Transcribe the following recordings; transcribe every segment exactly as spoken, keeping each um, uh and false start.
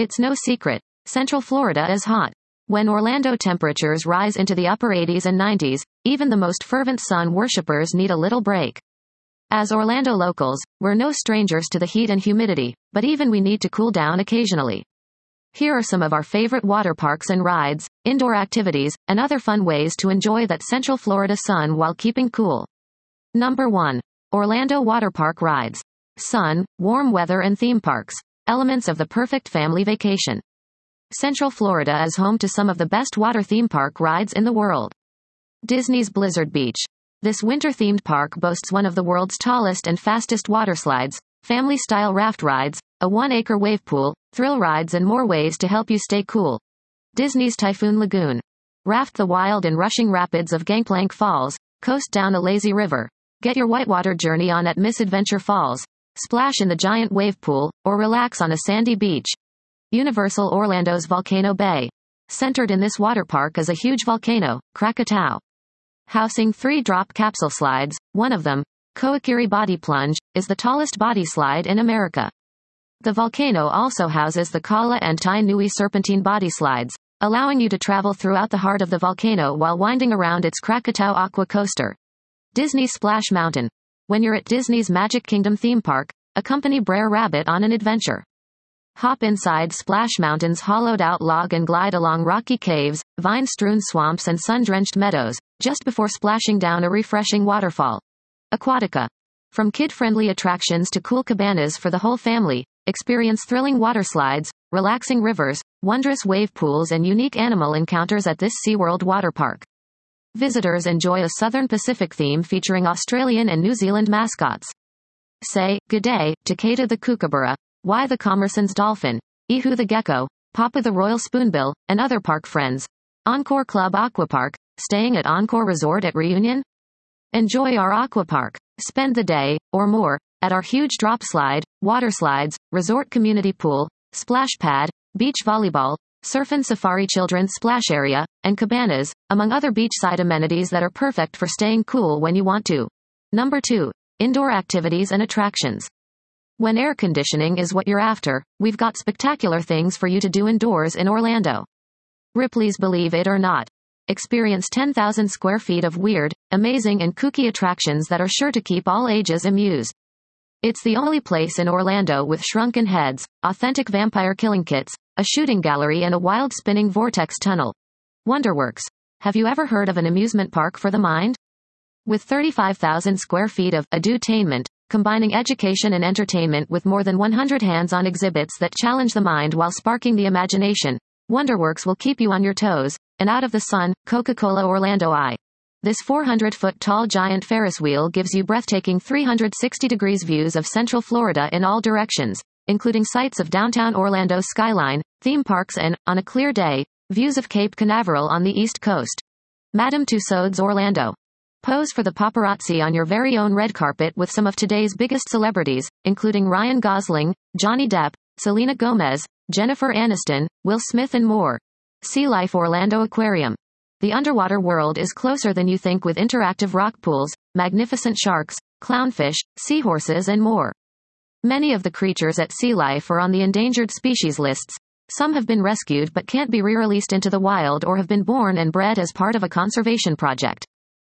It's no secret. Central Florida is hot. When Orlando temperatures rise into the upper eighties and nineties, even the most fervent sun worshippers need a little break. As Orlando locals, we're no strangers to the heat and humidity, but even we need to cool down occasionally. Here are some of our favorite water parks and rides, indoor activities, and other fun ways to enjoy that Central Florida sun while keeping cool. Number one. Orlando Water Park Rides. Sun, warm weather and theme parks. Elements of the perfect family vacation. Central Florida is home to some of the best water theme park rides in the world. Disney's Blizzard Beach. This winter-themed park boasts one of the world's tallest and fastest water slides, family-style raft rides, a one-acre wave pool, thrill rides and more ways to help you stay cool. Disney's Typhoon Lagoon. Raft the wild and rushing rapids of Gangplank Falls, coast down a lazy river. Get your whitewater journey on at Misadventure Falls. Splash in the giant wave pool, or relax on a sandy beach. Universal Orlando's Volcano Bay. Centered in this water park is a huge volcano, Krakatoa. Housing three drop capsule slides, one of them, Koikiri Body Plunge, is the tallest body slide in America. The volcano also houses the Kala and Tai Nui Serpentine body slides, allowing you to travel throughout the heart of the volcano while winding around its Krakatoa Aqua Coaster. Disney Splash Mountain. When you're at Disney's Magic Kingdom theme park, accompany Brer Rabbit on an adventure. Hop inside Splash Mountain's hollowed-out log and glide along rocky caves, vine-strewn swamps and sun-drenched meadows, just before splashing down a refreshing waterfall. Aquatica. From kid-friendly attractions to cool cabanas for the whole family, experience thrilling water slides, relaxing rivers, wondrous wave pools and unique animal encounters at this SeaWorld water park. Visitors enjoy a Southern Pacific theme featuring Australian and New Zealand mascots. Say, good day, to Kata the Kookaburra, Why the Commerson's Dolphin, Ihu the Gecko, Papa the Royal Spoonbill, and other park friends. Encore Club Aquapark, staying at Encore Resort at Reunion? Enjoy our aquapark. Spend the day, or more, at our huge drop slide, water slides, resort community pool, splash pad, beach volleyball, surf and safari children's splash area, and cabanas, among other beachside amenities that are perfect for staying cool when you want to. Number two. Indoor activities and attractions. When air conditioning is what you're after, we've got spectacular things for you to do indoors in Orlando. Ripley's Believe It or Not. Experience ten thousand square feet of weird, amazing and kooky attractions that are sure to keep all ages amused. It's the only place in Orlando with shrunken heads, authentic vampire killing kits, a shooting gallery and a wild spinning vortex tunnel. Wonderworks. Have you ever heard of an amusement park for the mind? With thirty-five thousand square feet of edutainment, combining education and entertainment with more than one hundred hands-on exhibits that challenge the mind while sparking the imagination, Wonderworks will keep you on your toes, and out of the sun. Coca-Cola Orlando Eye. This four hundred foot tall giant Ferris wheel gives you breathtaking three hundred sixty degrees views of Central Florida in all directions, including sights of downtown Orlando's skyline, theme parks and, on a clear day, views of Cape Canaveral on the East Coast. Madame Tussauds Orlando. Pose for the paparazzi on your very own red carpet with some of today's biggest celebrities, including Ryan Gosling, Johnny Depp, Selena Gomez, Jennifer Aniston, Will Smith and more. Sea Life Orlando Aquarium. The underwater world is closer than you think with interactive rock pools, magnificent sharks, clownfish, seahorses and more. Many of the creatures at Sea Life are on the endangered species lists. Some have been rescued but can't be re-released into the wild or have been born and bred as part of a conservation project.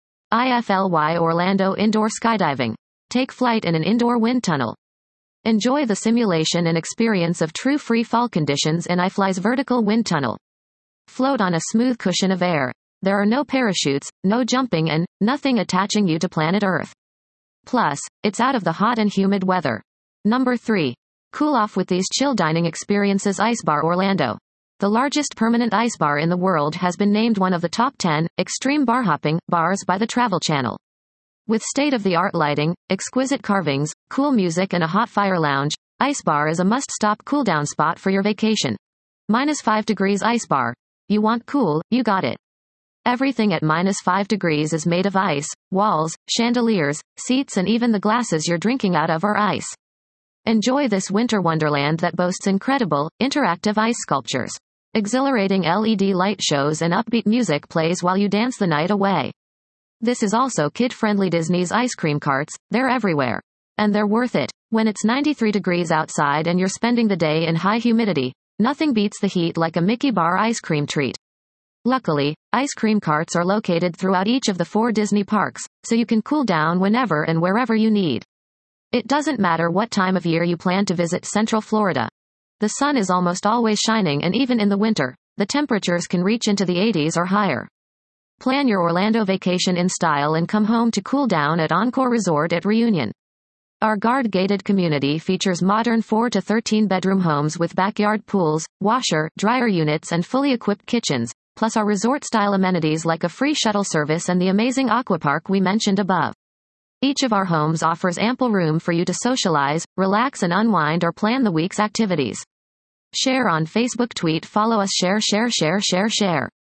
I F L Y Orlando Indoor Skydiving. Take flight in an indoor wind tunnel. Enjoy the simulation and experience of true free fall conditions in I F L Y's vertical wind tunnel. Float on a smooth cushion of air. There are no parachutes, no jumping and nothing attaching you to planet Earth. Plus, it's out of the hot and humid weather. Number three. Cool off with these chill dining experiences. Ice Bar Orlando. The largest permanent ice bar in the world has been named one of the top ten extreme bar hopping bars by the Travel Channel. With state-of-the-art lighting, exquisite carvings, cool music and a hot fire lounge, Ice Bar is a must-stop cool-down spot for your vacation. Minus five degrees Ice Bar. You want cool, you got it. Everything at minus five degrees is made of ice. Walls, chandeliers, seats and even the glasses you're drinking out of are ice. Enjoy this winter wonderland that boasts incredible, interactive ice sculptures. Exhilarating L E D light shows and upbeat music plays while you dance the night away. This is also kid-friendly. Disney's ice cream carts, they're everywhere. And they're worth it. When it's ninety-three degrees outside and you're spending the day in high humidity, Nothing beats the heat like a Mickey Bar ice cream treat. Luckily, ice cream carts are located throughout each of the four Disney parks, so you can cool down whenever and wherever you need. It doesn't matter what time of year you plan to visit Central Florida. The sun is almost always shining, and even in the winter, the temperatures can reach into the eighties or higher. Plan your Orlando vacation in style and come home to cool down at Encore Resort at Reunion. Our guard-gated community features modern four to thirteen bedroom homes with backyard pools, washer, dryer units and fully equipped kitchens, plus our resort-style amenities like a free shuttle service and the amazing aquapark we mentioned above. Each of our homes offers ample room for you to socialize, relax and unwind or plan the week's activities. Share on Facebook, tweet, follow us, share, share, share, share, share.